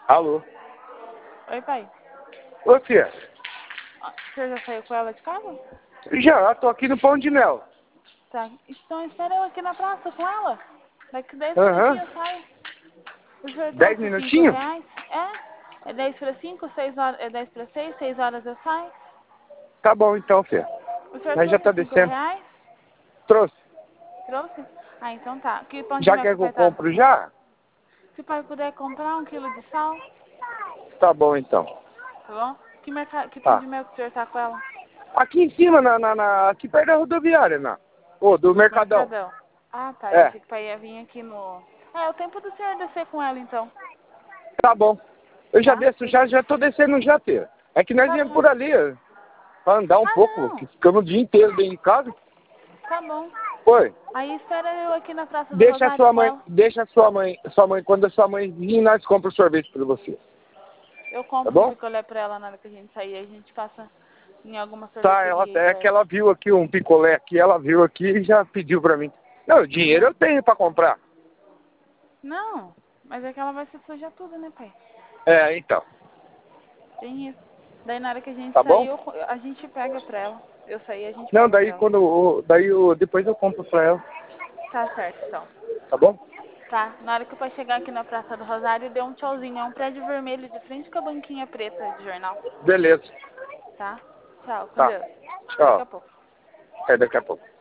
Alô? Oi, pai. Ô, filha. Você já saiu com ela de casa? Já, tô aqui no Pão de Mel. Tá. Então espera eu aqui na praça com ela. Daqui 10 Aham. minutinhos eu saio. O senhor 10 trouxe cinco minutinhos? reais? É 10 para 5, 6 horas, é 10 para 6, 6 horas eu saio. Tá bom então, filha. O senhor Nós já trouxe tá 5 descendo. reais? Trouxe. Trouxe? Ah, então tá. Que pão de Já mel que quer o que eu pai tá? compro já? Se o pai puder comprar 1 quilo de sal, Tá bom então. tá bom? Que pão de Tá. mel que o senhor tá com ela? Aqui em cima, aqui perto da rodoviária, Ô, do Mercadão. Mercadão. Ah, tá. Eu É, achei que o pai ia vir aqui no... É o tempo do senhor descer com ela, então. tá bom. Eu já Tá? desço, já tô descendo já, filha. É que nós Tá viemos por bom. ali, pra andar um Ah, pouco, que não. ficamos o dia inteiro dentro de casa. Tá bom. Oi. Aí espera eu aqui na Praça do Rosário com ela. Deixa sua mãe, quando a sua mãe vir, nós compramos sorvete pra você. Eu Tá compro um bom? picolé pra ela na hora que a gente sair. A gente passa em alguma Tá, sorveteria aí é que perto. ela viu aqui um picolé aqui, ela viu aqui e já pediu pra mim. Não, o dinheiro Aham. eu tenho pra comprar. Não, mas é que ela vai se sujar tudo, né, pai? É, então. Tem isso. Daí na hora que a gente Tá sair, bom? a gente pega pra ela. Eu sair, a gente Não, pega daí pra ela. depois eu compro pra ela. Tá certo, então. Tá bom? Tá, na hora que o pai chegar aqui na Praça do Rosário, dê um tchauzinho. É um prédio vermelho de frente com a banquinha preta de jornal. Beleza. Tá? Tchau, com Tá. Deus. Até daqui a Tchau. pouco. Até daqui a pouco.